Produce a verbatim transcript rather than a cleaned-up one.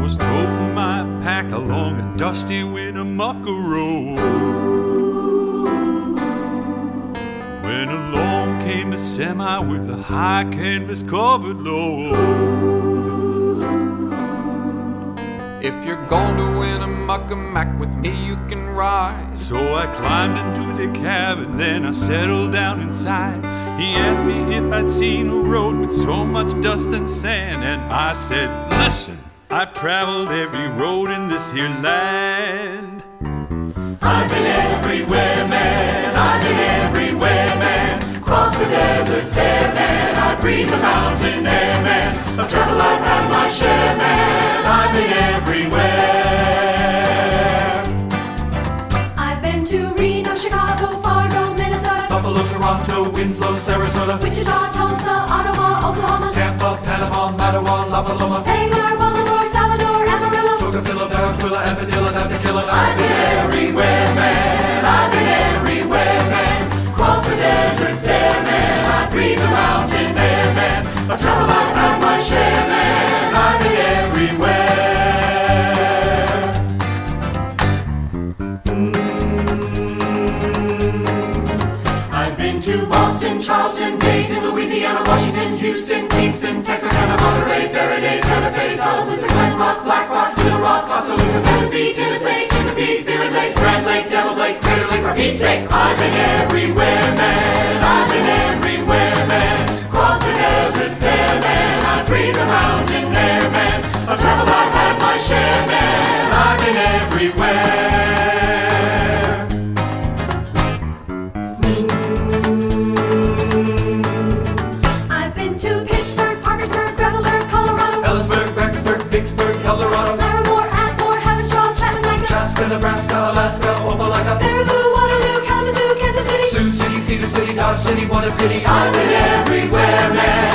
was toting my pack along a dusty Winnemucca road when along came a semi with a high canvas covered load. If you're going to Winnemucca Mac with me, you can ride. So I climbed into the cab and then I settled down inside. He asked me if I'd seen a road with so much dust and sand, and I said, listen, I've traveled every road in this here land. I've been everywhere, man, I've been everywhere, man. Cross the deserts bare, man, I breathe the mountain air, man. Of travel I've had my share, man, I've been everywhere. I've been to Reno, Chicago, Fargo, Minnesota, Buffalo, Toronto, Winslow, Sarasota, Wichita, Tulsa, Ottawa, Oklahoma, Tampa, Panama, Mattawa, La Paloma, Bangor, Baltimore, Salvador, Amarillo, Tocopilla, Barranquilla, and Padilla, that's a killer. I've been everywhere, man, I've been everywhere, man. Cross the deserts bare, man, I breathe the mountain air, man. Of travel I've had my share, man, I've been everywhere. I've been to Boston, Charleston, Dayton, Louisiana, Washington, Houston, Kingston, Texarkana, Monterey, Faraday, Santa Fe, Tallapoosa, Glen Rock, Black Rock, Little Rock, Costa Mesa, Tennessee, Tennessee, Chicopee, Spirit Lake, Grand Lake, Devil's Lake, Crater Lake, for Pete's sake. I've been everywhere, man, I've been everywhere, man. Cross the deserts bare, man, I breathe the mountain air, man. Of travel I've had my share, man, I've been everywhere. I've been to Pittsburgh, Parkersburg, Gravelburg, Colorado, Ellisburg, Rexburg, Vicksburg, Eldorado, Larimore, Atmore, Haverstraw, Chattanooga, Chaska, Nebraska, Alaska, Opelika, Baraboo, Waterloo, Kalamazoo, Kansas City, Sioux City, Cedar City, Dodge City, what a pity. I've been everywhere, man.